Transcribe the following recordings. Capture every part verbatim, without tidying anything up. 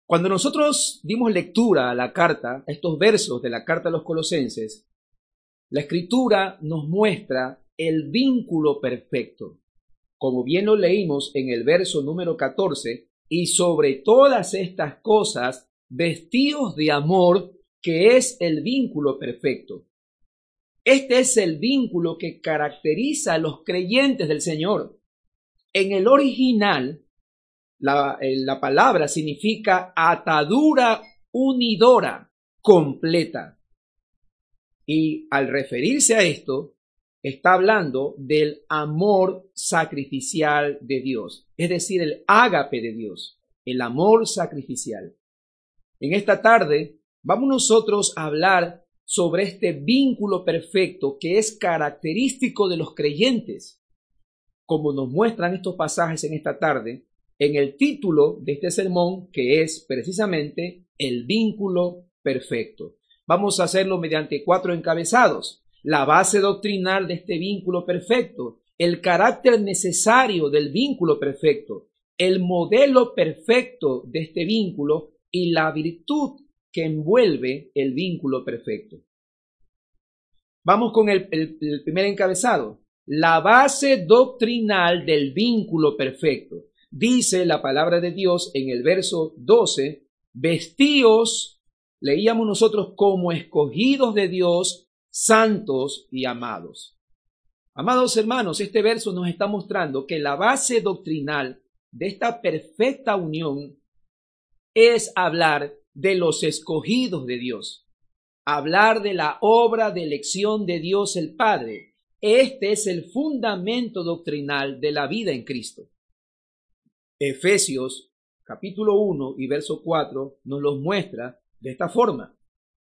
Cuando nosotros dimos lectura a la carta, a estos versos de la carta a los Colosenses, la Escritura nos muestra el vínculo perfecto. Como bien lo leímos en el verso número catorce, y sobre todas estas cosas, vestidos de amor, que es el vínculo perfecto. Este es el vínculo que caracteriza a los creyentes del Señor. En el original, la, la palabra significa atadura unidora, completa. Y al referirse a esto, está hablando del amor sacrificial de Dios, es decir, el ágape de Dios, el amor sacrificial. En esta tarde vamos nosotros a hablar sobre este vínculo perfecto que es característico de los creyentes, como nos muestran estos pasajes en esta tarde, en el título de este sermón, que es precisamente el vínculo perfecto. Vamos a hacerlo mediante cuatro encabezados: la base doctrinal de este vínculo perfecto, el carácter necesario del vínculo perfecto, el modelo perfecto de este vínculo y la virtud que envuelve el vínculo perfecto. Vamos con el, el, el primer encabezado, la base doctrinal del vínculo perfecto. Dice la palabra de Dios en el verso doce, vestíos, leíamos nosotros, como escogidos de Dios, santos y amados. Amados hermanos, este verso nos está mostrando que la base doctrinal de esta perfecta unión es hablar de los escogidos de Dios, hablar de la obra de elección de Dios el Padre. Este es el fundamento doctrinal de la vida en Cristo. Efesios capítulo uno y verso cuatro nos los muestra de esta forma: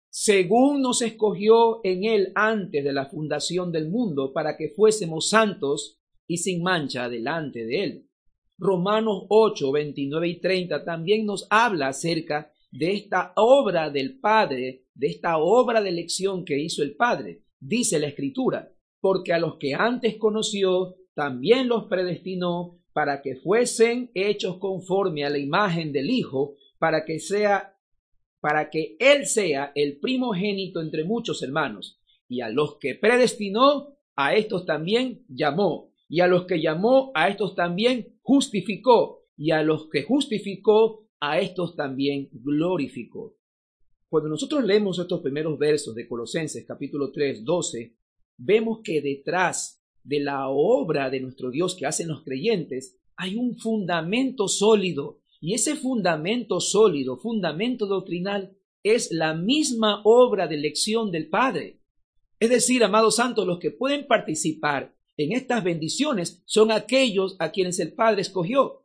según nos escogió en él antes de la fundación del mundo para que fuésemos santos y sin mancha delante de él. Romanos ocho, veintinueve y treinta también nos habla acerca de esta obra del Padre, de esta obra de elección que hizo el Padre. Dice la Escritura, porque a los que antes conoció, también los predestinó para que fuesen hechos conforme a la imagen del Hijo, para que sea, para que Él sea el primogénito entre muchos hermanos. Y a los que predestinó, a estos también llamó. Y a los que llamó, a estos también justificó. Y a los que justificó, a estos también glorificó. Cuando nosotros leemos estos primeros versos de Colosenses capítulo tres, doce, vemos que detrás de la obra de nuestro Dios que hacen los creyentes hay un fundamento sólido. Y ese fundamento sólido, fundamento doctrinal, es la misma obra de elección del Padre. Es decir, amados santos, los que pueden participar en estas bendiciones son aquellos a quienes el Padre escogió,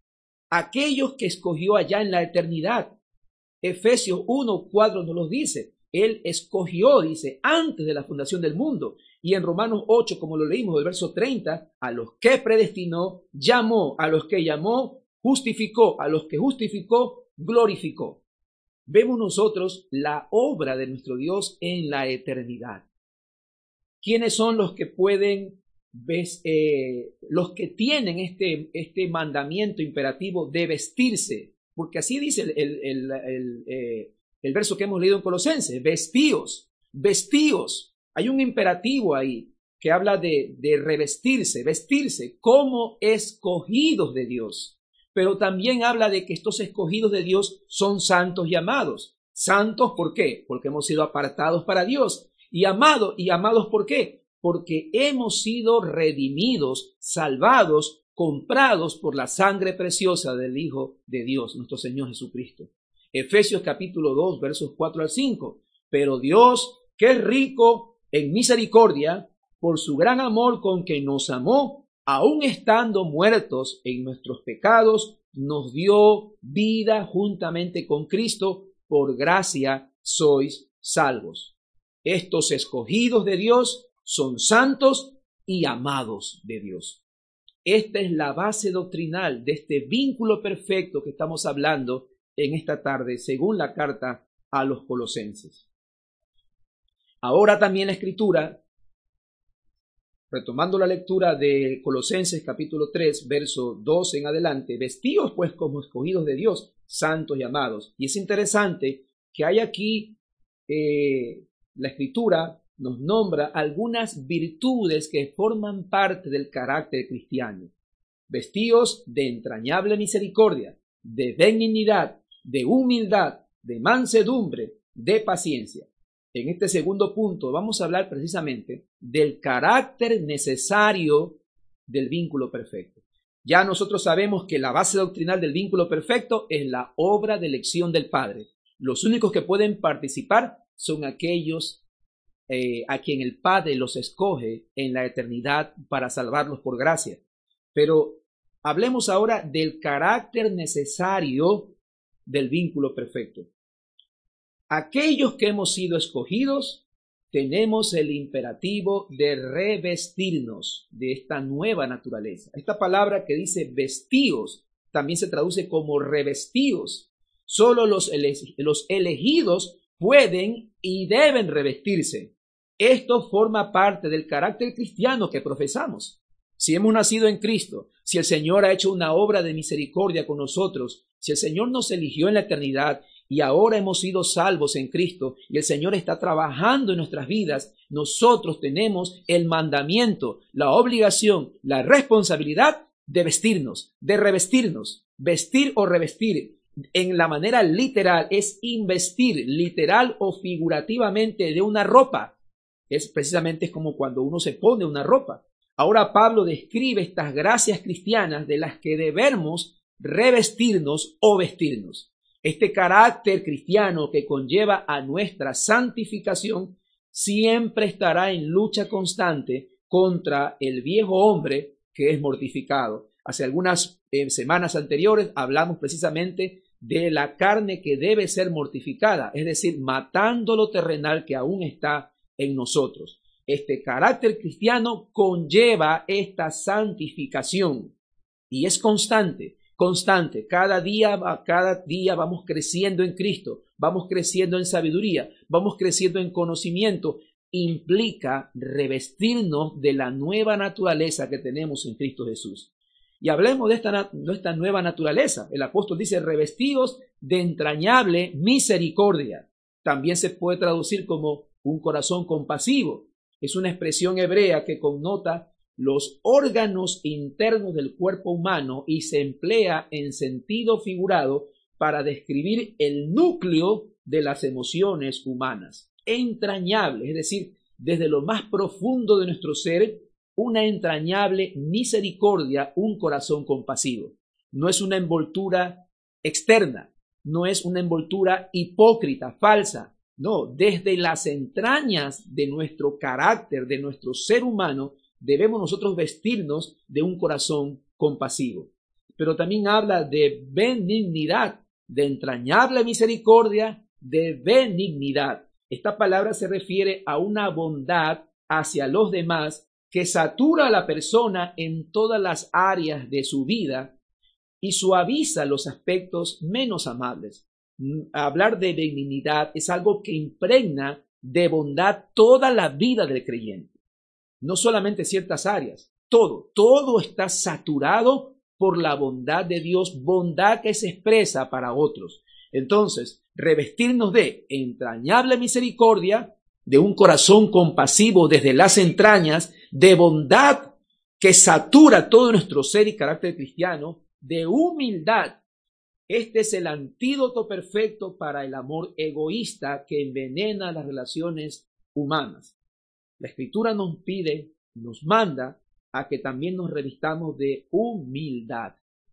aquellos que escogió allá en la eternidad. Efesios uno, cuatro nos los dice. Él escogió, dice, antes de la fundación del mundo. Y en Romanos ocho, como lo leímos, del verso treinta, a los que predestinó, llamó, a los que llamó, justificó, a los que justificó, glorificó. Vemos nosotros la obra de nuestro Dios en la eternidad. ¿Quiénes son los que pueden, ves, eh, los que tienen este, este mandamiento imperativo de vestirse? Porque así dice el, el, el, el, eh, el verso que hemos leído en Colosenses, vestíos, vestíos. Hay un imperativo ahí que habla de, de revestirse, vestirse como escogidos de Dios. Pero también habla de que estos escogidos de Dios son santos y amados. Santos, ¿por qué? Porque hemos sido apartados para Dios. Y amados, ¿y amados por qué? Porque hemos sido redimidos, salvados, comprados por la sangre preciosa del Hijo de Dios, nuestro Señor Jesucristo. Efesios capítulo dos, versos cuatro al cinco. Pero Dios, que es rico en misericordia, por su gran amor con que nos amó, aun estando muertos en nuestros pecados, nos dio vida juntamente con Cristo, por gracia sois salvos. Estos escogidos de Dios son santos y amados de Dios. Esta es la base doctrinal de este vínculo perfecto que estamos hablando en esta tarde, según la carta a los Colosenses. Ahora también la Escritura Retomando la lectura de Colosenses capítulo tres, verso doce en adelante, vestíos pues como escogidos de Dios, santos y amados. Y es interesante que hay aquí, eh, la Escritura nos nombra algunas virtudes que forman parte del carácter cristiano. Vestíos de entrañable misericordia, de benignidad, de humildad, de mansedumbre, de paciencia. En este segundo punto vamos a hablar precisamente del carácter necesario del vínculo perfecto. Ya nosotros sabemos que la base doctrinal del vínculo perfecto es la obra de elección del Padre. Los únicos que pueden participar son aquellos eh, a quien el Padre los escoge en la eternidad para salvarlos por gracia. Pero hablemos ahora del carácter necesario del vínculo perfecto. Aquellos que hemos sido escogidos, tenemos el imperativo de revestirnos de esta nueva naturaleza. Esta palabra que dice vestíos también se traduce como revestíos. Solo los, ele los elegidos pueden y deben revestirse. Esto forma parte del carácter cristiano que profesamos. Si hemos nacido en Cristo, si el Señor ha hecho una obra de misericordia con nosotros, si el Señor nos eligió en la eternidad y ahora hemos sido salvos en Cristo y el Señor está trabajando en nuestras vidas, nosotros tenemos el mandamiento, la obligación, la responsabilidad de vestirnos, de revestirnos. Vestir o revestir en la manera literal es investir literal o figurativamente de una ropa. Es precisamente como cuando uno se pone una ropa. Ahora Pablo describe estas gracias cristianas de las que debemos revestirnos o vestirnos. Este carácter cristiano que conlleva a nuestra santificación siempre estará en lucha constante contra el viejo hombre que es mortificado. Hace algunas eh, semanas anteriores hablamos precisamente de la carne que debe ser mortificada, es decir, matando lo terrenal que aún está en nosotros. Este carácter cristiano conlleva esta santificación y es constante. Constante, cada día, cada día vamos creciendo en Cristo, vamos creciendo en sabiduría, vamos creciendo en conocimiento, implica revestirnos de la nueva naturaleza que tenemos en Cristo Jesús. Y hablemos de esta, de esta nueva naturaleza. El apóstol dice revestidos de entrañable misericordia. También se puede traducir como un corazón compasivo. Es una expresión hebrea que connota los órganos internos del cuerpo humano y se emplea en sentido figurado para describir el núcleo de las emociones humanas. Entrañable, es decir, desde lo más profundo de nuestro ser, una entrañable misericordia, un corazón compasivo. No es una envoltura externa, no es una envoltura hipócrita, falsa. No, desde las entrañas de nuestro carácter, de nuestro ser humano, debemos nosotros vestirnos de un corazón compasivo. Pero también habla de benignidad, de entrañable misericordia, de benignidad. Esta palabra se refiere a una bondad hacia los demás que satura a la persona en todas las áreas de su vida y suaviza los aspectos menos amables. Hablar de benignidad es algo que impregna de bondad toda la vida del creyente. No solamente ciertas áreas, todo, todo está saturado por la bondad de Dios, bondad que se expresa para otros. Entonces, revestirnos de entrañable misericordia, de un corazón compasivo desde las entrañas, de bondad que satura todo nuestro ser y carácter cristiano, de humildad. Este es el antídoto perfecto para el amor egoísta que envenena las relaciones humanas. La Escritura nos pide, nos manda a que también nos revistamos de humildad.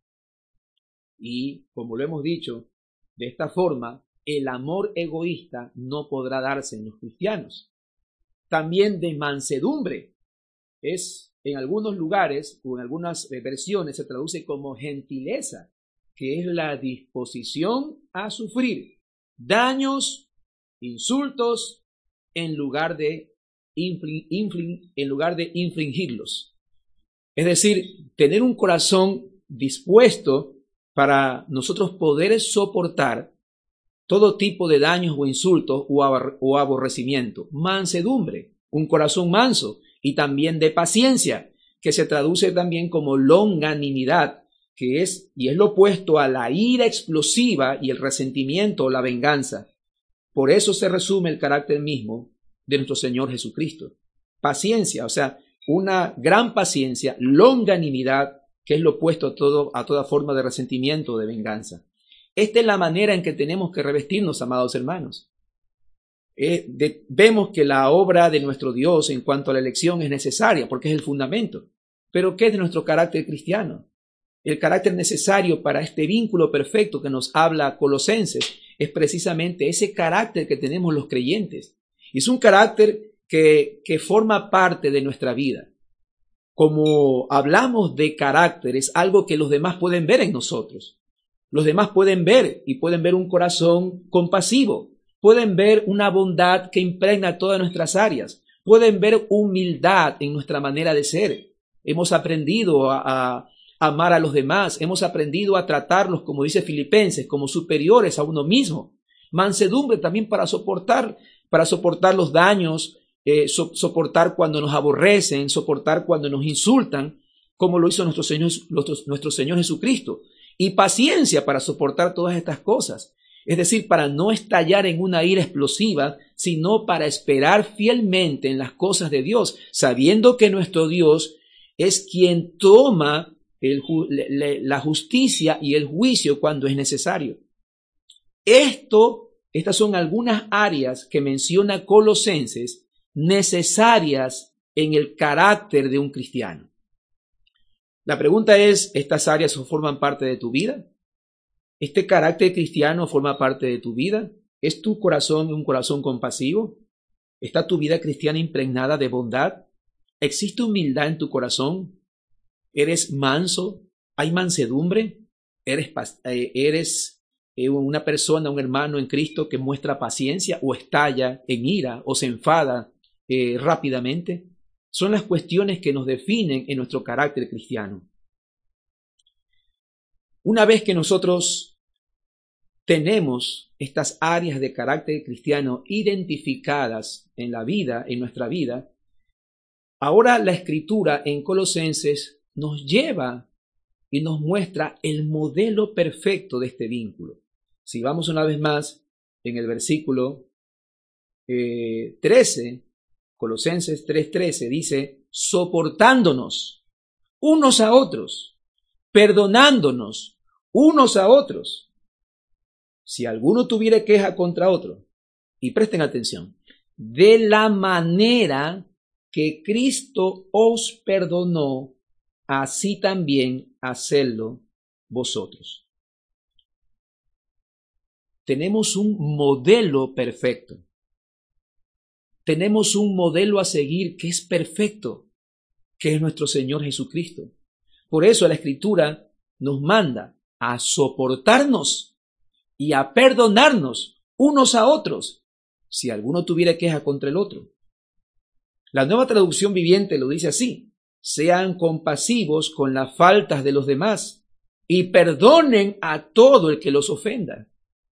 Y, como lo hemos dicho, de esta forma, el amor egoísta no podrá darse en los cristianos. También de mansedumbre. Es, en algunos lugares o en algunas versiones se traduce como gentileza, que es la disposición a sufrir daños, insultos, en lugar de Infling, infling, en lugar de infringirlos. Es decir, tener un corazón dispuesto para nosotros poder soportar todo tipo de daños o insultos o, abor, o aborrecimiento. Mansedumbre, un corazón manso, y también de paciencia, que se traduce también como longanimidad, que es, y es lo opuesto a la ira explosiva y el resentimiento o la venganza. Por eso se resume el carácter mismo de nuestro Señor Jesucristo. Paciencia, o sea, una gran paciencia, longanimidad, que es lo opuesto a, todo, a toda forma de resentimiento o de venganza. Esta es la manera en que tenemos que revestirnos, amados hermanos. Eh, de, vemos que la obra de nuestro Dios en cuanto a la elección es necesaria, porque es el fundamento. Pero ¿qué es de nuestro carácter cristiano? El carácter necesario para este vínculo perfecto que nos habla Colosenses es precisamente ese carácter que tenemos los creyentes. Y es un carácter que, que forma parte de nuestra vida. Como hablamos de carácter, es algo que los demás pueden ver en nosotros. Los demás pueden ver y pueden ver un corazón compasivo. Pueden ver una bondad que impregna todas nuestras áreas. Pueden ver humildad en nuestra manera de ser. Hemos aprendido a, a amar a los demás. Hemos aprendido a tratarlos, como dice Filipenses, como superiores a uno mismo. Mansedumbre también para soportar, para soportar los daños, eh, so, soportar cuando nos aborrecen, soportar cuando nos insultan, como lo hizo nuestro Señor, nuestro, nuestro Señor Jesucristo. Y paciencia para soportar todas estas cosas. Es decir, para no estallar en una ira explosiva, sino para esperar fielmente en las cosas de Dios, sabiendo que nuestro Dios es quien toma el, la justicia y el juicio cuando es necesario. Esto, estas son algunas áreas que menciona Colosenses necesarias en el carácter de un cristiano. La pregunta es, ¿estas áreas forman parte de tu vida? ¿Este carácter cristiano forma parte de tu vida? ¿Es tu corazón un corazón compasivo? ¿Está tu vida cristiana impregnada de bondad? ¿Existe humildad en tu corazón? ¿Eres manso? ¿Hay mansedumbre? ¿Eres, eres una persona, un hermano en Cristo que muestra paciencia o estalla en ira o se enfada eh, rápidamente? Son las cuestiones que nos definen en nuestro carácter cristiano. Una vez que nosotros tenemos estas áreas de carácter cristiano identificadas en la vida, en nuestra vida, ahora la Escritura en Colosenses nos lleva y nos muestra el modelo perfecto de este vínculo. Si vamos una vez más en el versículo eh, trece, Colosenses tres trece dice, soportándonos unos a otros, perdonándonos unos a otros, si alguno tuviera queja contra otro. Y presten atención, de la manera que Cristo os perdonó, así también hacedlo vosotros. Tenemos un modelo perfecto. Tenemos un modelo a seguir que es perfecto, que es nuestro Señor Jesucristo. Por eso la Escritura nos manda a soportarnos y a perdonarnos unos a otros, si alguno tuviera queja contra el otro. La Nueva Traducción Viviente lo dice así: sean compasivos con las faltas de los demás y perdonen a todo el que los ofenda.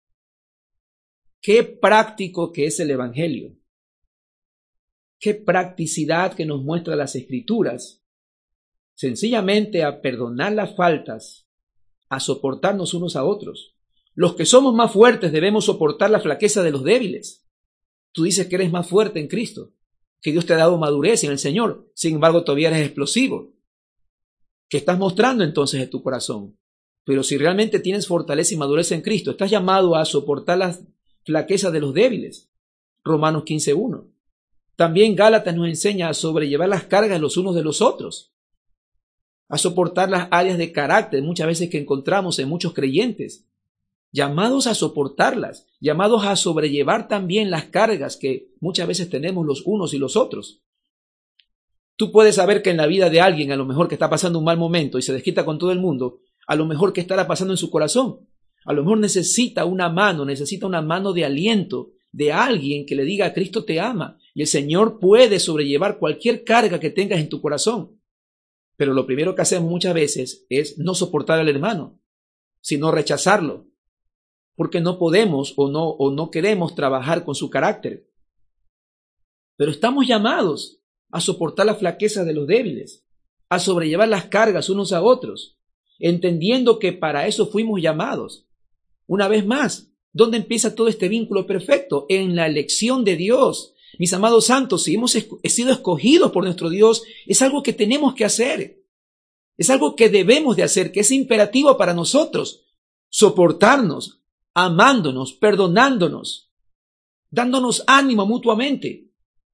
Qué práctico que es el Evangelio. Qué practicidad que nos muestra las Escrituras. Sencillamente a perdonar las faltas, a soportarnos unos a otros. Los que somos más fuertes debemos soportar la flaqueza de los débiles. Tú dices que eres más fuerte en Cristo, que Dios te ha dado madurez en el Señor. Sin embargo, todavía eres explosivo. ¿Qué estás mostrando entonces en tu corazón? Pero si realmente tienes fortaleza y madurez en Cristo, estás llamado a soportar las flaquezas de los débiles. Romanos quince uno. También Gálatas nos enseña a sobrellevar las cargas los unos de los otros, a soportar las áreas de carácter muchas veces que encontramos en muchos creyentes, llamados a soportarlas, llamados a sobrellevar también las cargas que muchas veces tenemos los unos y los otros. Tú puedes saber que en la vida de alguien, a lo mejor que está pasando un mal momento y se desquita con todo el mundo, a lo mejor que estará pasando en su corazón, a lo mejor necesita una mano, necesita una mano de aliento de alguien que le diga: Cristo te ama, y el Señor puede sobrellevar cualquier carga que tengas en tu corazón. Pero lo primero que hacemos muchas veces es no soportar al hermano, sino rechazarlo, porque no podemos o no, o no queremos trabajar con su carácter. Pero estamos llamados a soportar la flaqueza de los débiles, a sobrellevar las cargas unos a otros, entendiendo que para eso fuimos llamados. Una vez más, ¿dónde empieza todo este vínculo perfecto? En la elección de Dios. Mis amados santos, si hemos sido escogidos por nuestro Dios, es algo que tenemos que hacer. Es algo que debemos de hacer, que es imperativo para nosotros. Soportarnos, amándonos, perdonándonos, dándonos ánimo mutuamente,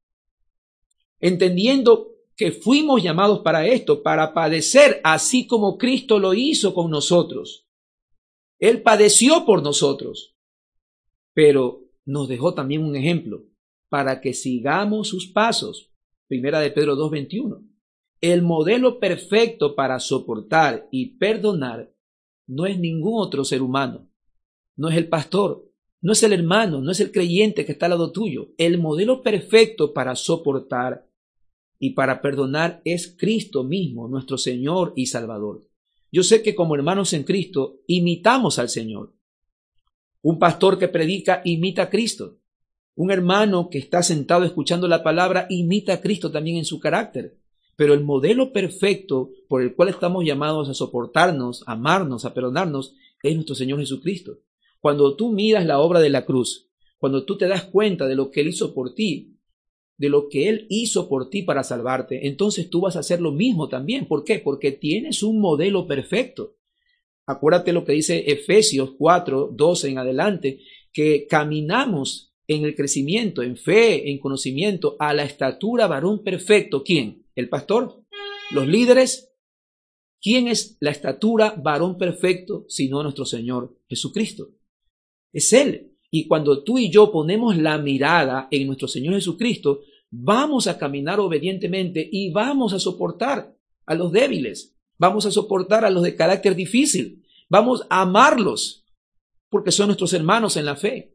entendiendo que fuimos llamados para esto, para padecer así como Cristo lo hizo con nosotros. Él padeció por nosotros, pero nos dejó también un ejemplo para que sigamos sus pasos. Primera de Pedro dos veintiuno. El modelo perfecto para soportar y perdonar no es ningún otro ser humano. No es el pastor, no es el hermano, no es el creyente que está al lado tuyo. El modelo perfecto para soportar y para perdonar es Cristo mismo, nuestro Señor y Salvador. Yo sé que como hermanos en Cristo imitamos al Señor. Un pastor que predica imita a Cristo. Un hermano que está sentado escuchando la palabra imita a Cristo también en su carácter. Pero el modelo perfecto por el cual estamos llamados a soportarnos, a amarnos, a perdonarnos, es nuestro Señor Jesucristo. Cuando tú miras la obra de la cruz, cuando tú te das cuenta de lo que Él hizo por ti, de lo que Él hizo por ti para salvarte, entonces tú vas a hacer lo mismo también. ¿Por qué? Porque tienes un modelo perfecto. Acuérdate lo que dice Efesios cuatro, doce en adelante, que caminamos en el crecimiento, en fe, en conocimiento, a la estatura varón perfecto. ¿Quién? ¿El pastor? ¿Los líderes? ¿Quién es la estatura varón perfecto sino nuestro Señor Jesucristo? Es Él. Y cuando tú y yo ponemos la mirada en nuestro Señor Jesucristo, vamos a caminar obedientemente y vamos a soportar a los débiles. Vamos a soportar a los de carácter difícil. Vamos a amarlos porque son nuestros hermanos en la fe.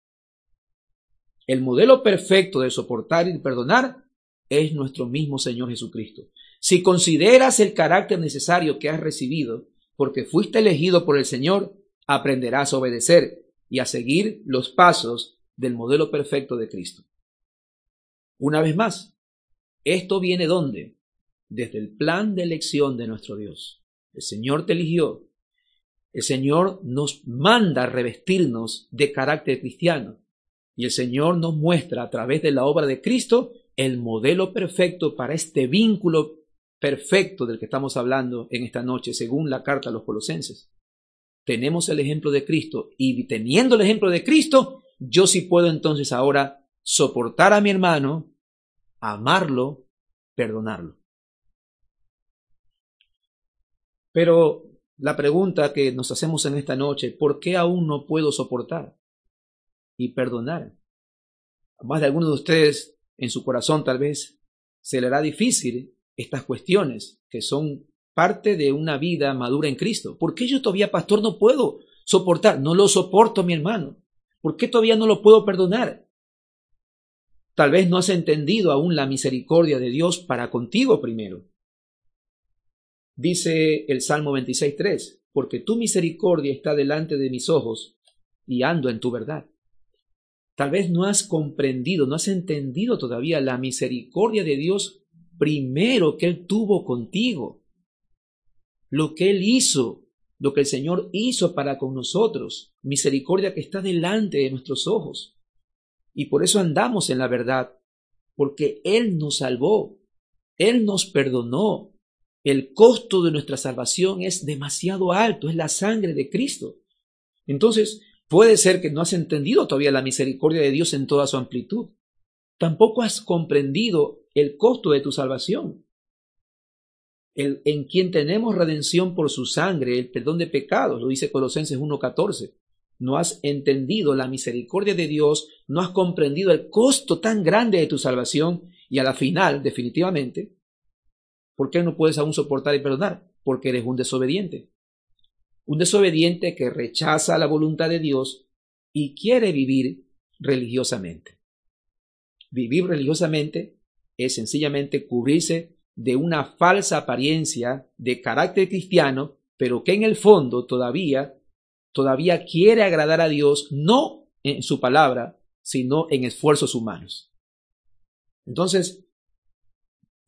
El modelo perfecto de soportar y perdonar es nuestro mismo Señor Jesucristo. Si consideras el carácter necesario que has recibido, porque fuiste elegido por el Señor, aprenderás a obedecer y a seguir los pasos del modelo perfecto de Cristo. Una vez más, ¿esto viene dónde? Desde el plan de elección de nuestro Dios. El Señor te eligió. El Señor nos manda revestirnos de carácter cristiano. Y el Señor nos muestra a través de la obra de Cristo el modelo perfecto para este vínculo perfecto del que estamos hablando en esta noche, según la carta a los Colosenses. Tenemos el ejemplo de Cristo y teniendo el ejemplo de Cristo, yo sí puedo entonces ahora soportar a mi hermano, amarlo, perdonarlo. Pero la pregunta que nos hacemos en esta noche, ¿por qué aún no puedo soportar y perdonar? A más de algunos de ustedes en su corazón tal vez se le hará difícil estas cuestiones que son parte de una vida madura en Cristo. ¿Por qué yo todavía, pastor, no puedo soportar? No lo soporto, mi hermano. ¿Por qué todavía no lo puedo perdonar? Tal vez no has entendido aún la misericordia de Dios para contigo primero. Dice el Salmo veintiséis tres, porque tu misericordia está delante de mis ojos y ando en tu verdad. Tal vez no has comprendido, no has entendido todavía la misericordia de Dios primero que Él tuvo contigo. Lo que Él hizo, lo que el Señor hizo para con nosotros, misericordia que está delante de nuestros ojos. Y por eso andamos en la verdad, porque Él nos salvó, Él nos perdonó. El costo de nuestra salvación es demasiado alto, es la sangre de Cristo. Entonces, puede ser que no has entendido todavía la misericordia de Dios en toda su amplitud. Tampoco has comprendido el costo de tu salvación. El, en quien tenemos redención por su sangre, el perdón de pecados, lo dice Colosenses uno catorce. No has entendido la misericordia de Dios, no has comprendido el costo tan grande de tu salvación y a la final, definitivamente, ¿por qué no puedes aún soportar y perdonar? Porque eres un desobediente. Un desobediente que rechaza la voluntad de Dios y quiere vivir religiosamente. Vivir religiosamente es sencillamente cubrirse de una falsa apariencia de carácter cristiano, pero que en el fondo todavía, todavía quiere agradar a Dios, no en su palabra, sino en esfuerzos humanos. Entonces,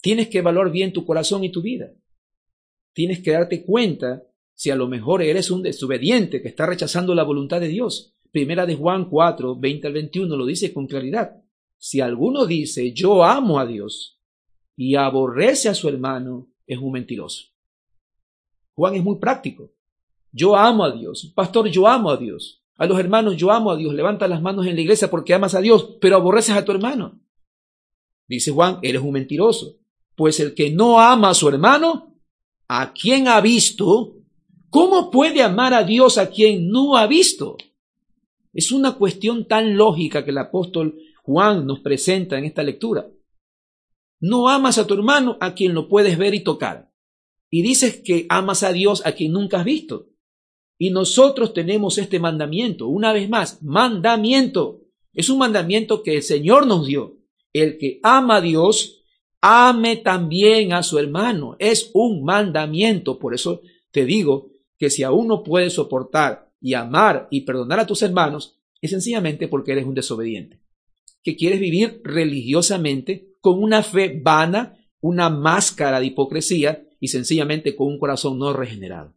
Tienes que evaluar bien tu corazón y tu vida. Tienes que darte cuenta si a lo mejor eres un desobediente que está rechazando la voluntad de Dios. Primera de Juan cuatro, veinte al veintiuno lo dice con claridad. Si alguno dice, yo amo a Dios y aborrece a su hermano, es un mentiroso. Juan es muy práctico. Yo amo a Dios. Pastor, yo amo a Dios. A los hermanos, yo amo a Dios. Levanta las manos en la iglesia porque amas a Dios, pero aborreces a tu hermano. Dice Juan, eres un mentiroso. Pues el que no ama a su hermano, ¿a quien ha visto? ¿Cómo puede amar a Dios a quien no ha visto? Es una cuestión tan lógica que el apóstol Juan nos presenta en esta lectura. No amas a tu hermano a quien lo puedes ver y tocar. Y dices que amas a Dios a quien nunca has visto. Y nosotros tenemos este mandamiento. Una vez más, mandamiento. Es un mandamiento que el Señor nos dio. El que ama a Dios, ame también a su hermano. Es un mandamiento. Por eso te digo que si aún no puedes soportar y amar y perdonar a tus hermanos, es sencillamente porque eres un desobediente. Que quieres vivir religiosamente con una fe vana, una máscara de hipocresía y sencillamente con un corazón no regenerado.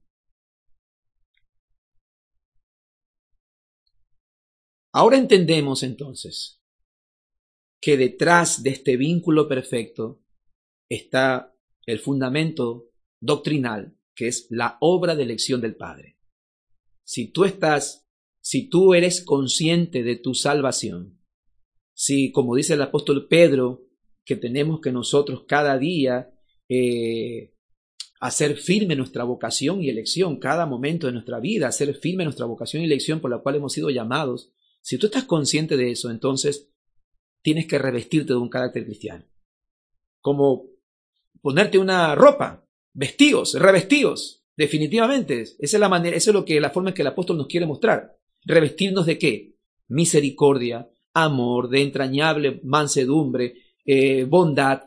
Ahora entendemos entonces que detrás de este vínculo perfecto está el fundamento doctrinal, que es la obra de elección del Padre. Si tú estás, si tú eres consciente de tu salvación, si, como dice el apóstol Pedro, que tenemos que nosotros cada día eh, hacer firme nuestra vocación y elección, cada momento de nuestra vida, hacer firme nuestra vocación y elección por la cual hemos sido llamados. Si tú estás consciente de eso, entonces tienes que revestirte de un carácter cristiano. Como ponerte una ropa, vestidos, revestidos, definitivamente. Esa es la manera, esa es lo que, la forma en que el apóstol nos quiere mostrar. ¿Revestirnos de qué? Misericordia, amor, de entrañable mansedumbre, eh, bondad.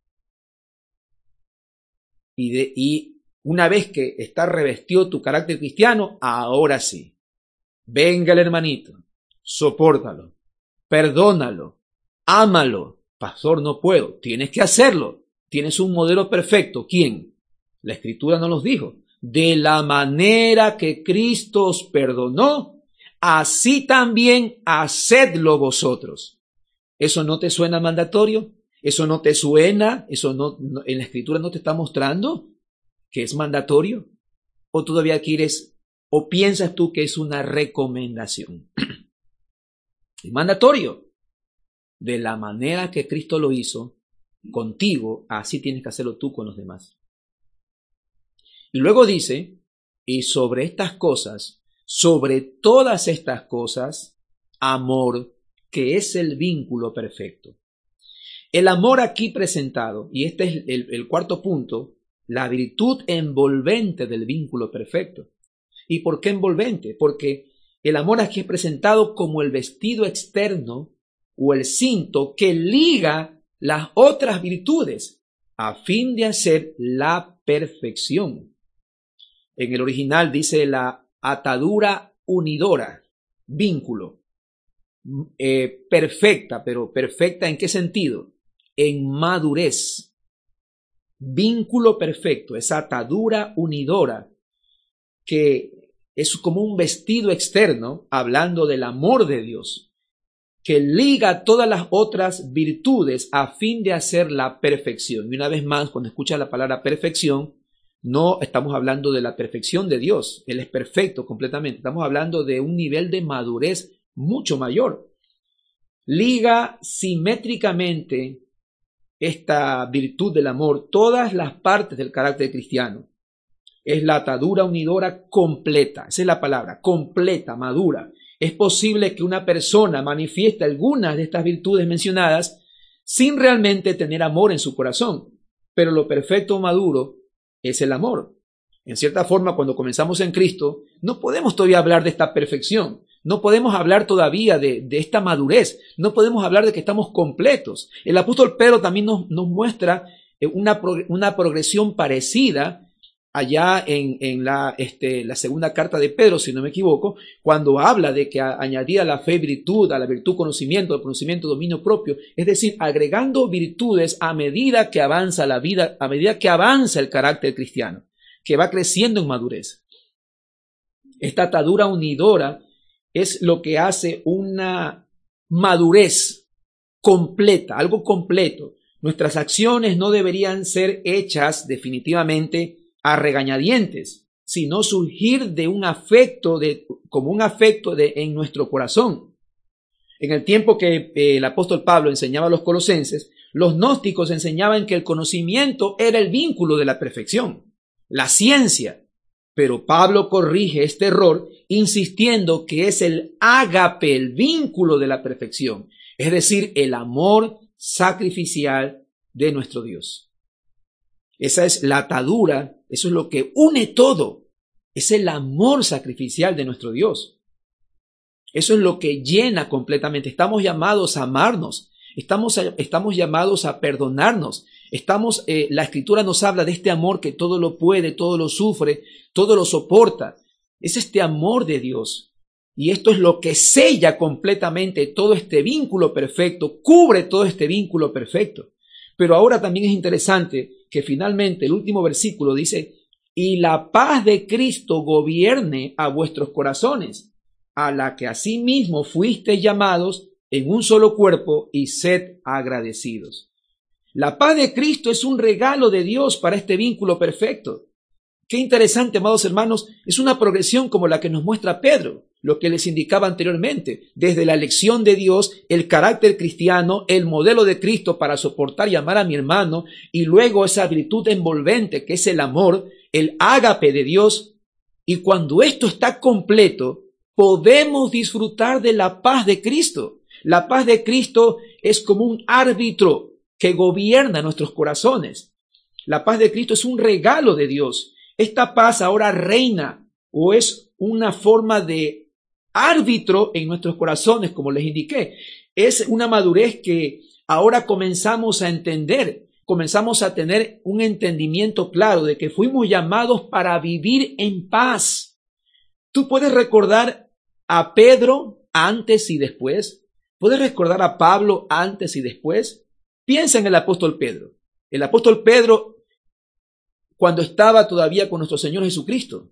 Y, de, y una vez que está revestido tu carácter cristiano, ahora sí, venga el hermanito, sopórtalo, perdónalo, ámalo. Pastor, no puedo. Tienes que hacerlo. Tienes un modelo perfecto. ¿Quién? La Escritura nos los dijo. De la manera que Cristo os perdonó, así también hacedlo vosotros. ¿Eso no te suena mandatorio? ¿Eso no te suena? ¿Eso no, no en la Escritura no te está mostrando que es mandatorio? ¿O todavía quieres, o piensas tú que es una recomendación? Es mandatorio. De la manera que Cristo lo hizo contigo, así tienes que hacerlo tú con los demás. Y luego dice, y sobre estas cosas, sobre todas estas cosas, amor, que es el vínculo perfecto. El amor aquí presentado, y este es el, el cuarto punto, la virtud envolvente del vínculo perfecto. ¿Y por qué envolvente? Porque el amor aquí es presentado como el vestido externo o el cinto que liga las otras virtudes a fin de hacer la perfección. En el original dice la atadura unidora, vínculo, eh, perfecta, pero perfecta ¿en qué sentido? En madurez. Vínculo perfecto, esa atadura unidora que es como un vestido externo, hablando del amor de Dios, que liga todas las otras virtudes a fin de hacer la perfección. Y una vez más, cuando escuchas la palabra perfección, no estamos hablando de la perfección de Dios. Él es perfecto completamente. Estamos hablando de un nivel de madurez mucho mayor. Liga simétricamente esta virtud del amor todas las partes del carácter cristiano. Es la atadura unidora completa. Esa es la palabra, completa, madura. Es posible que una persona manifieste algunas de estas virtudes mencionadas sin realmente tener amor en su corazón, pero lo perfecto o maduro es el amor. En cierta forma, cuando comenzamos en Cristo, no podemos todavía hablar de esta perfección, no podemos hablar todavía de, de esta madurez, no podemos hablar de que estamos completos. El apóstol Pedro también nos, nos muestra una, una progresión parecida allá en, en la, este, la segunda carta de Pedro, si no me equivoco, cuando habla de que añadía a la fe virtud, a la virtud conocimiento, al conocimiento dominio propio, es decir, agregando virtudes a medida que avanza la vida, a medida que avanza el carácter cristiano, que va creciendo en madurez. Esta atadura unidora es lo que hace una madurez completa, algo completo. Nuestras acciones no deberían ser hechas definitivamente a regañadientes, sino surgir de un afecto, de, como un afecto de, en nuestro corazón. En el tiempo que eh, el apóstol Pablo enseñaba a los colosenses, los gnósticos enseñaban que el conocimiento era el vínculo de la perfección, la ciencia. Pero Pablo corrige este error insistiendo que es el ágape, el vínculo de la perfección, es decir, el amor sacrificial de nuestro Dios. Esa es la atadura, eso es lo que une todo, es el amor sacrificial de nuestro Dios. Eso es lo que llena completamente. Estamos llamados a amarnos, estamos, estamos llamados a perdonarnos. Estamos, eh, la Escritura nos habla de este amor que todo lo puede, todo lo sufre, todo lo soporta. Es este amor de Dios. Y esto es lo que sella completamente todo este vínculo perfecto, cubre todo este vínculo perfecto. Pero ahora también es interesante que finalmente el último versículo dice, y la paz de Cristo gobierne a vuestros corazones, a la que asimismo fuisteis llamados en un solo cuerpo, y sed agradecidos. La paz de Cristo es un regalo de Dios para este vínculo perfecto. Qué interesante, amados hermanos, es una progresión como la que nos muestra Pedro, lo que les indicaba anteriormente, desde la elección de Dios, el carácter cristiano, el modelo de Cristo para soportar y amar a mi hermano, y luego esa virtud envolvente que es el amor, el ágape de Dios. Y cuando esto está completo, podemos disfrutar de la paz de Cristo. La paz de Cristo es como un árbitro que gobierna nuestros corazones. La paz de Cristo es un regalo de Dios. Esta paz ahora reina o es una forma de árbitro en nuestros corazones, como les indiqué. Es una madurez que ahora comenzamos a entender, comenzamos a tener un entendimiento claro de que fuimos llamados para vivir en paz. Tú puedes recordar a Pedro antes y después. ¿Puedes recordar a Pablo antes y después? Piensa en el apóstol Pedro. El apóstol Pedro, cuando estaba todavía con nuestro Señor Jesucristo,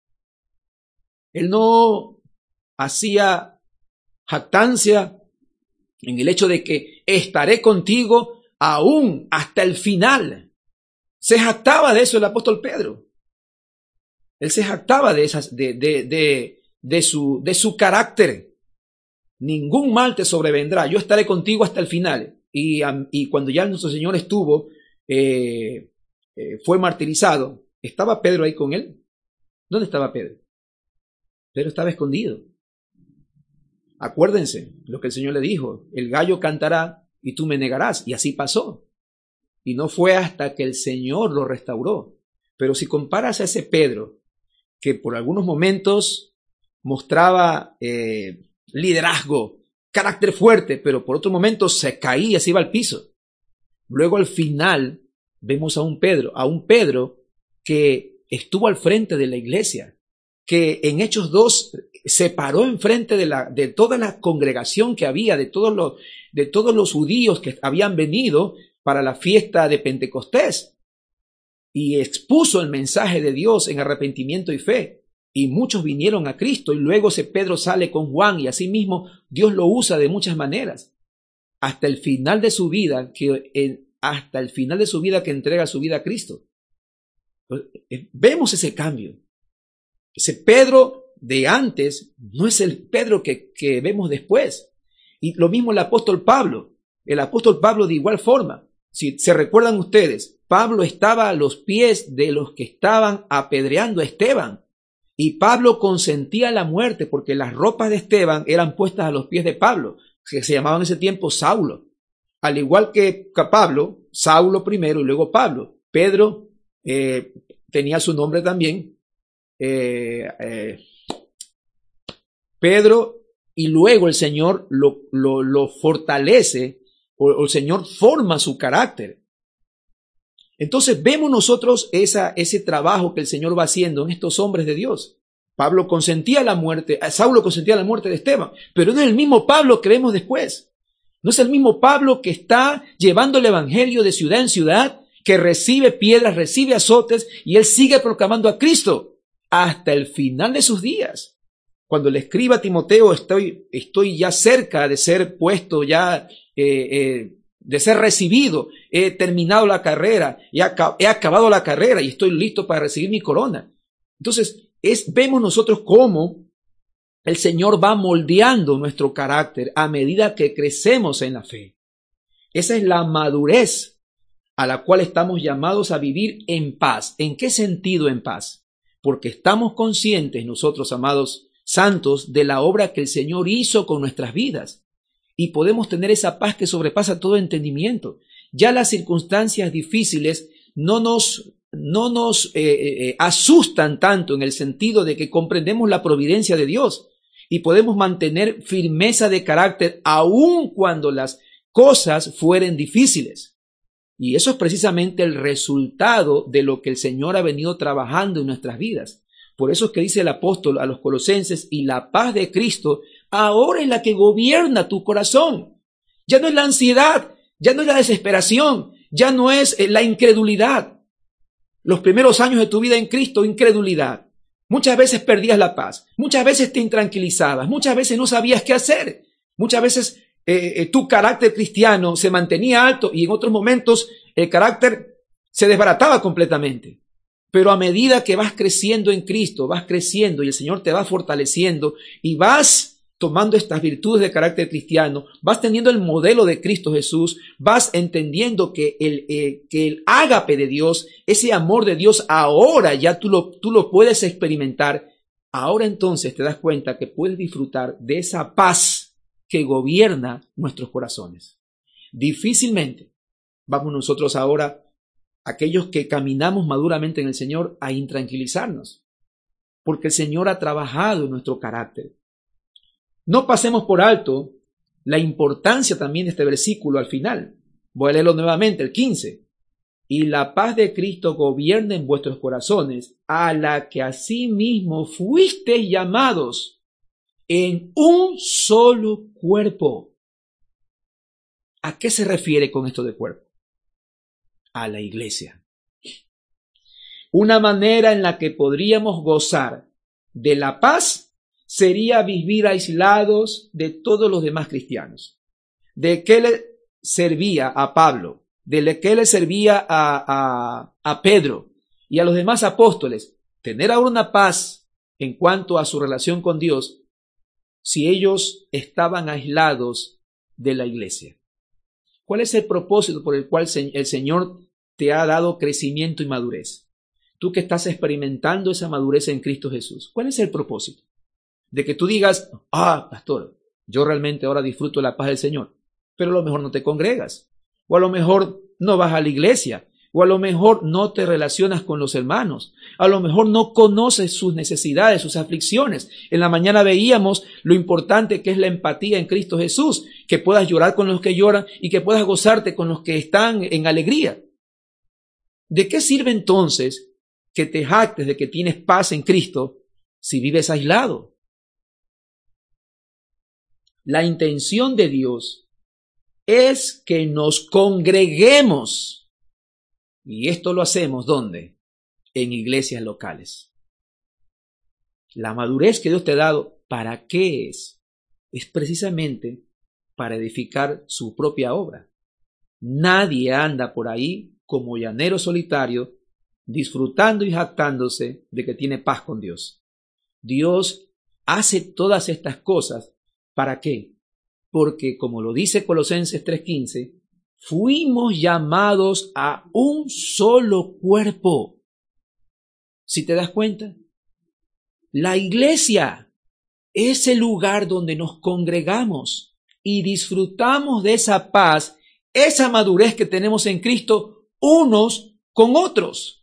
él no hacía jactancia en el hecho de que estaré contigo aún hasta el final. Se jactaba de eso el apóstol Pedro. Él se jactaba de esas, de, de, de, de su, de su carácter. Ningún mal te sobrevendrá. Yo estaré contigo hasta el final. Y, y cuando ya nuestro Señor estuvo, eh, eh, fue martirizado, ¿estaba Pedro ahí con él? ¿Dónde estaba Pedro? Pedro estaba escondido. Acuérdense lo que el Señor le dijo, el gallo cantará y tú me negarás. Y así pasó. Y no fue hasta que el Señor lo restauró. Pero si comparas a ese Pedro, que por algunos momentos mostraba eh, liderazgo, carácter fuerte, pero por otro momento se caía, se iba al piso. Luego al final vemos a un Pedro, a un Pedro que estuvo al frente de la iglesia, que en Hechos dos se paró enfrente de, la, de toda la congregación que había, de todos los, de todos los judíos que habían venido para la fiesta de Pentecostés, y expuso el mensaje de Dios en arrepentimiento y fe. Y muchos vinieron a Cristo, y luego ese Pedro sale con Juan, y así mismo Dios lo usa de muchas maneras. Hasta el final de su vida, que eh, hasta el final de su vida que entrega su vida a Cristo. Eh, vemos ese cambio. Ese Pedro de antes no es el Pedro que, que vemos después. Y lo mismo el apóstol Pablo. El apóstol Pablo de igual forma. Si se recuerdan ustedes, Pablo estaba a los pies de los que estaban apedreando a Esteban. Y Pablo consentía la muerte porque las ropas de Esteban eran puestas a los pies de Pablo, que se llamaba en ese tiempo Saulo. Al igual que Pablo, Saulo primero y luego Pablo. Pedro eh, tenía su nombre también. Eh, eh, Pedro, y luego el Señor lo, lo, lo fortalece, o, o el Señor forma su carácter. Entonces vemos nosotros esa, ese trabajo que el Señor va haciendo en estos hombres de Dios. Pablo consentía la muerte, Saulo consentía la muerte de Esteban, pero no es el mismo Pablo que vemos después. No es el mismo Pablo que está llevando el evangelio de ciudad en ciudad, que recibe piedras, recibe azotes, y él sigue proclamando a Cristo hasta el final de sus días. Cuando le escriba a Timoteo, estoy, estoy ya cerca de ser puesto, ya eh, eh, de ser recibido. He terminado la carrera, he, acab- he acabado la carrera y estoy listo para recibir mi corona. Entonces, es, vemos nosotros cómo el Señor va moldeando nuestro carácter a medida que crecemos en la fe. Esa es la madurez a la cual estamos llamados a vivir en paz. ¿En qué sentido en paz? Porque estamos conscientes nosotros, amados santos, de la obra que el Señor hizo con nuestras vidas. Y podemos tener esa paz que sobrepasa todo entendimiento. Ya las circunstancias difíciles no nos, no nos eh, eh, asustan tanto en el sentido de que comprendemos la providencia de Dios y podemos mantener firmeza de carácter aun cuando las cosas fueren difíciles. Y eso es precisamente el resultado de lo que el Señor ha venido trabajando en nuestras vidas. Por eso es que dice el apóstol a los colosenses, y la paz de Cristo ahora es la que gobierna tu corazón. Ya no es la ansiedad, ya no es la desesperación, ya no es la incredulidad. Los primeros años de tu vida en Cristo, incredulidad. Muchas veces perdías la paz, muchas veces te intranquilizabas, muchas veces no sabías qué hacer, muchas veces eh, eh, tu carácter cristiano se mantenía alto y en otros momentos el carácter se desbarataba completamente. Pero a medida que vas creciendo en Cristo, vas creciendo y el Señor te va fortaleciendo y vas tomando estas virtudes de carácter cristiano, vas teniendo el modelo de Cristo Jesús, vas entendiendo que el, eh, que el ágape de Dios, ese amor de Dios, ahora ya tú lo, tú lo puedes experimentar. Ahora entonces te das cuenta que puedes disfrutar de esa paz que gobierna nuestros corazones. Difícilmente vamos nosotros ahora, aquellos que caminamos maduramente en el Señor, a intranquilizarnos, porque el Señor ha trabajado en nuestro carácter. No pasemos por alto la importancia también de este versículo al final. Voy a leerlo nuevamente, el quince. Y la paz de Cristo gobierne en vuestros corazones, a la que asimismo fuisteis llamados en un solo cuerpo. ¿A qué se refiere con esto de cuerpo? A la iglesia. Una manera en la que podríamos gozar de la paz sería vivir aislados de todos los demás cristianos. ¿De qué le servía a Pablo? ¿De qué le servía a, a, a Pedro y a los demás apóstoles? Tener ahora una paz en cuanto a su relación con Dios si ellos estaban aislados de la iglesia. ¿Cuál es el propósito por el cual el Señor te ha dado crecimiento y madurez? Tú que estás experimentando esa madurez en Cristo Jesús, ¿cuál es el propósito? De que tú digas, ah, pastor, yo realmente ahora disfruto de la paz del Señor, pero a lo mejor no te congregas, o a lo mejor no vas a la iglesia, o a lo mejor no te relacionas con los hermanos, a lo mejor no conoces sus necesidades, sus aflicciones. En la mañana veíamos lo importante que es la empatía en Cristo Jesús, que puedas llorar con los que lloran y que puedas gozarte con los que están en alegría. ¿De qué sirve entonces que te jactes de que tienes paz en Cristo si vives aislado? La intención de Dios es que nos congreguemos. Y esto lo hacemos, ¿dónde? En iglesias locales. La madurez que Dios te ha dado, ¿para qué es? Es precisamente para edificar su propia obra. Nadie anda por ahí como llanero solitario, disfrutando y jactándose de que tiene paz con Dios. Dios hace todas estas cosas. ¿Para qué? Porque, como lo dice Colosenses tres quince, fuimos llamados a un solo cuerpo. ¿Sí te das cuenta? La iglesia es el lugar donde nos congregamos y disfrutamos de esa paz, esa madurez que tenemos en Cristo unos con otros.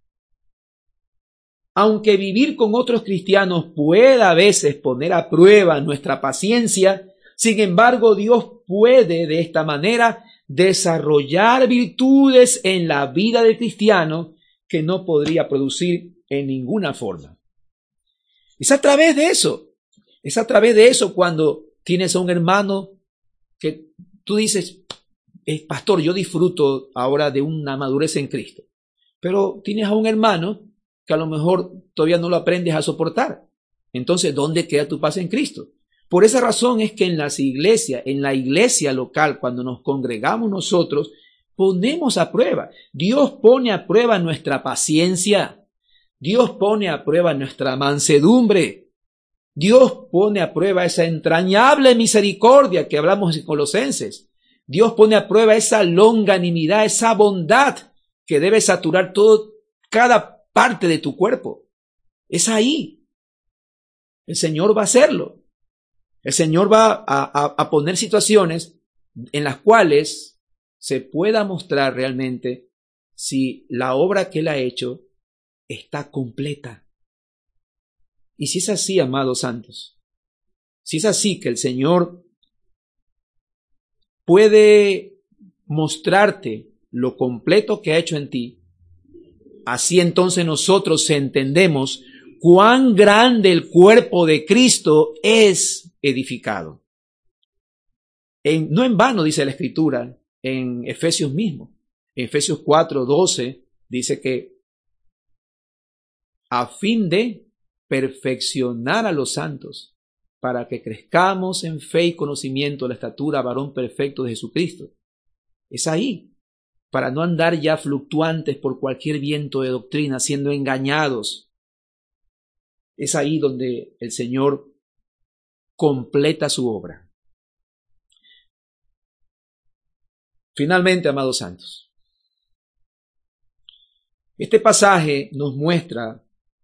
Aunque vivir con otros cristianos pueda a veces poner a prueba nuestra paciencia, sin embargo, Dios puede de esta manera desarrollar virtudes en la vida del cristiano que no podría producir en ninguna forma. Es a través de eso, es a través de eso cuando tienes a un hermano que tú dices, eh, pastor, yo disfruto ahora de una madurez en Cristo, pero tienes a un hermano que a lo mejor todavía no lo aprendes a soportar. Entonces, ¿dónde queda tu paz en Cristo? Por esa razón es que en las iglesias, en la iglesia local, cuando nos congregamos nosotros, ponemos a prueba. Dios pone a prueba nuestra paciencia. Dios pone a prueba nuestra mansedumbre. Dios pone a prueba esa entrañable misericordia que hablamos en Colosenses. Dios pone a prueba esa longanimidad, esa bondad que debe saturar todo, cada parte de tu cuerpo. Es ahí. El Señor va a hacerlo. El Señor va a, a, a poner situaciones en las cuales se pueda mostrar realmente si la obra que Él ha hecho está completa. Y si es así, amados santos, si es así que el Señor puede mostrarte lo completo que ha hecho en ti, así entonces nosotros entendemos cuán grande el cuerpo de Cristo es edificado. En, no en vano dice la Escritura en Efesios mismo. En Efesios cuatro doce dice que a fin de perfeccionar a los santos, para que crezcamos en fe y conocimiento de la estatura varón perfecto de Jesucristo. Es ahí, para no andar ya fluctuantes por cualquier viento de doctrina, siendo engañados. Es ahí donde el Señor completa su obra. Finalmente, amados santos, este pasaje nos muestra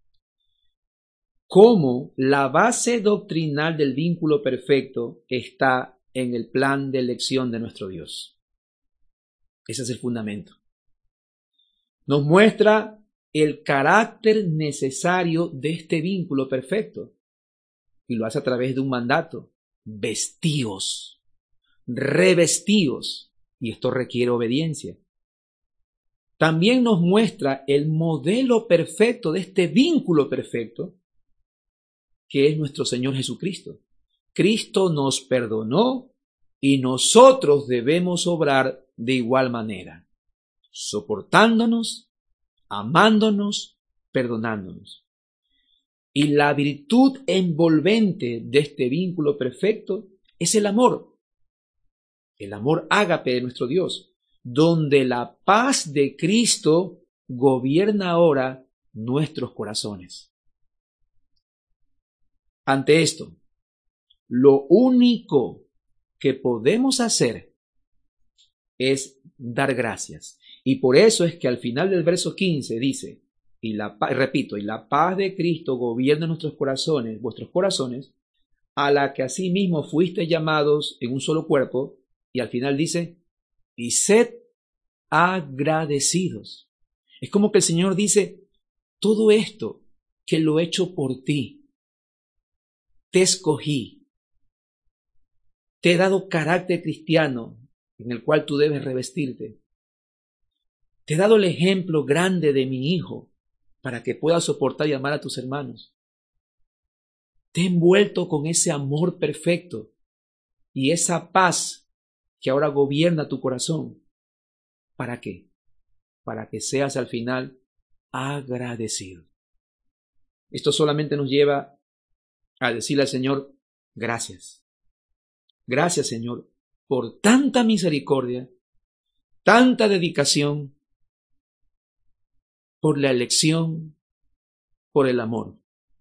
cómo la base doctrinal del vínculo perfecto está en el plan de elección de nuestro Dios. Ese es el fundamento. Nos muestra el carácter necesario de este vínculo perfecto. Y lo hace a través de un mandato. Vestíos, revestíos. Y esto requiere obediencia. También nos muestra el modelo perfecto de este vínculo perfecto, que es nuestro Señor Jesucristo. Cristo nos perdonó y nosotros debemos obrar de igual manera, soportándonos, amándonos, perdonándonos. Y la virtud envolvente de este vínculo perfecto es el amor, el amor ágape de nuestro Dios, donde la paz de Cristo gobierna ahora nuestros corazones. Ante esto, lo único que podemos hacer es dar gracias. Y por eso es que al final del verso quince dice, y la repito, y la paz de Cristo gobierna nuestros corazones, vuestros corazones, a la que asimismo fuiste llamados en un solo cuerpo, y al final dice, y sed agradecidos. Es como que el Señor dice, todo esto que lo he hecho por ti, te escogí, te he dado carácter cristiano en el cual tú debes revestirte. Te he dado el ejemplo grande de mi Hijo para que puedas soportar y amar a tus hermanos. Te he envuelto con ese amor perfecto y esa paz que ahora gobierna tu corazón. ¿Para qué? Para que seas al final agradecido. Esto solamente nos lleva a decirle al Señor, gracias. Gracias, Señor, por tanta misericordia, tanta dedicación, por la elección, por el amor.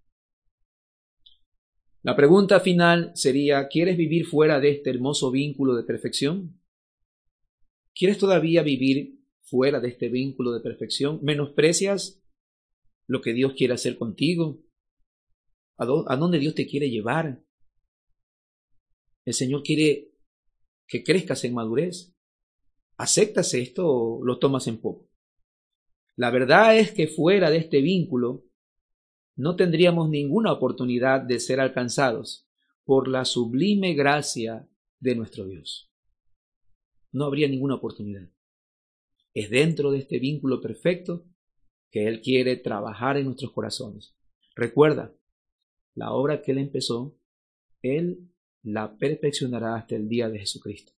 La pregunta final sería, ¿quieres vivir fuera de este hermoso vínculo de perfección? ¿Quieres todavía vivir fuera de este vínculo de perfección? ¿Menosprecias lo que Dios quiere hacer contigo? ¿A dónde Dios te quiere llevar? El Señor quiere que crezcas en madurez. ¿Aceptas esto o lo tomas en poco? La verdad es que fuera de este vínculo no tendríamos ninguna oportunidad de ser alcanzados por la sublime gracia de nuestro Dios. no habría ninguna oportunidad. Es dentro de este vínculo perfecto que Él quiere trabajar en nuestros corazones. Recuerda, la obra que Él empezó, Él la perfeccionará hasta el día de Jesucristo.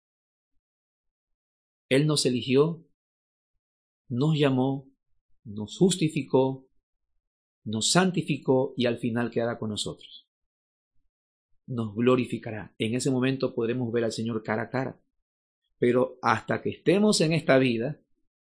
Él nos eligió, nos llamó, nos justificó, nos santificó y al final quedará con nosotros. Nos glorificará. En ese momento podremos ver al Señor cara a cara. Pero hasta que estemos en esta vida,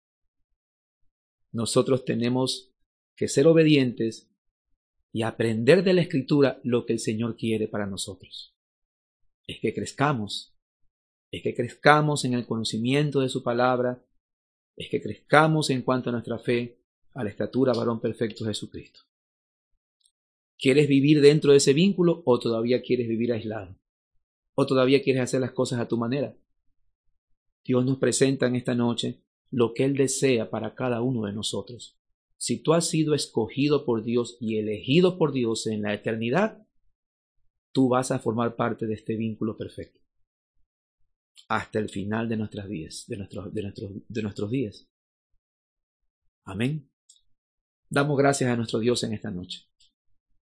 nosotros tenemos que ser obedientes y aprender de la Escritura lo que el Señor quiere para nosotros. Es que crezcamos, es que crezcamos en el conocimiento de su palabra, es que crezcamos en cuanto a nuestra fe, a la estatura varón perfecto Jesucristo. ¿Quieres vivir dentro de ese vínculo o todavía quieres vivir aislado? ¿O todavía quieres hacer las cosas a tu manera? Dios nos presenta en esta noche lo que Él desea para cada uno de nosotros. Si tú has sido escogido por Dios y elegido por Dios en la eternidad, tú vas a formar parte de este vínculo perfecto hasta el final de nuestras vidas, de nuestros, de nuestros, de nuestros días. Amén. Damos gracias a nuestro Dios en esta noche.